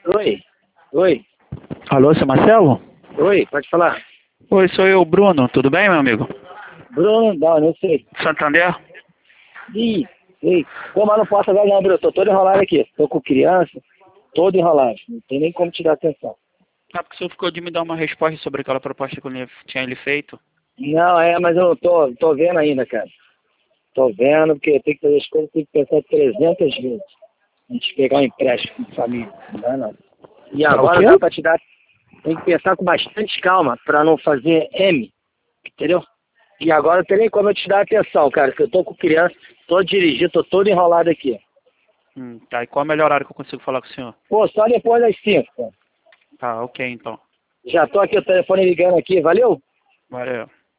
Oi, oi, Alô, seu Marcelo? oi, pode falar. Oi, sou eu, Bruno. Tudo bem, meu amigo? Bruno, não sei. Santander? Ih, ei, pô, mas não posso agora não, Bruno, tô todo enrolado aqui. Tô com criança, todo enrolado. Não tem nem como te dar atenção. Ah, porque o senhor ficou de me dar uma resposta sobre aquela proposta que eu tinha lhe feito. Não, mas eu não tô vendo ainda, cara. Tô vendo, porque tem que fazer as coisas, tem que pensar 300 vezes. Antes de pegar um empréstimo de família, não dá não. E Tá o agora quê? dá pra te dar, tem que pensar com bastante calma, pra não fazer M, entendeu? E agora não tem nem como eu te dar atenção, cara, que eu tô com criança, tô dirigindo, tô todo enrolado aqui. Tá, e qual é o melhor horário que eu consigo falar com o senhor? Pô, só depois das 5, cara. Tá, ok, então. Já tô aqui, o telefone ligando aqui, valeu? Valeu.